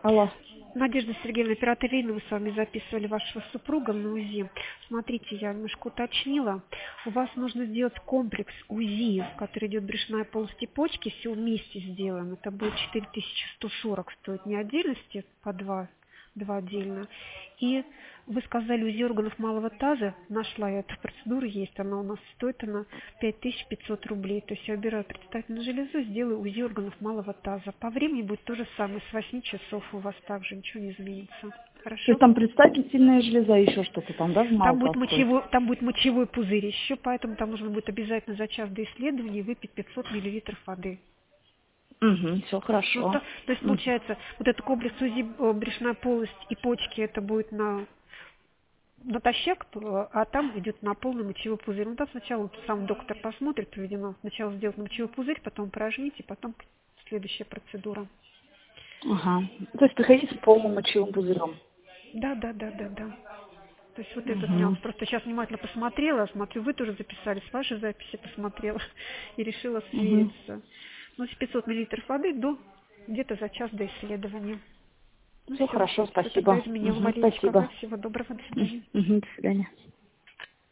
Алло. Надежда Сергеевна, оператор Ирина, мы с вами записывали вашего супруга на УЗИ. Смотрите, я немножко уточнила. У вас нужно сделать комплекс УЗИ, который идет брюшная полость и почки, все вместе сделаем. Это будет 4140 стоит, не отдельности, по два отдельно. И вы сказали УЗИ органов малого таза, нашла я эту процедуру, есть она у нас, стоит она 5500 рублей. То есть я убираю предстательную железу, сделаю УЗИ органов малого таза. По времени будет то же самое, с 8 часов у вас также ничего не изменится. То есть Хорошо? там предстательная железа, еще что-то там, да, в малотазской? Там будет мочевой пузырь еще, поэтому там нужно будет обязательно за час до исследования выпить 500 миллилитров воды. Угу, все Ну, хорошо. то есть получается, вот этот комплекс УЗИ брюшная полость и почки, это будет натощак, а там идет на полный мочевой пузырь. Ну, там сначала сам доктор посмотрит, проведено. Сначала сделать мочевой пузырь, потом прожмите, потом следующая процедура. Ага. То есть приходите с полным мочевым пузырем. Да. То есть вот этот Угу. нюанс. Просто сейчас внимательно посмотрела, смотрю, вы тоже записали, с вашей записи посмотрела и решила Угу. свериться. Ну, 500 миллилитров воды где-то за час до исследования. Ну Все все, хорошо, все тогда спасибо. изменила Угу, Мариночка. Ага, спасибо. всего доброго, до свидания. Угу, до свидания.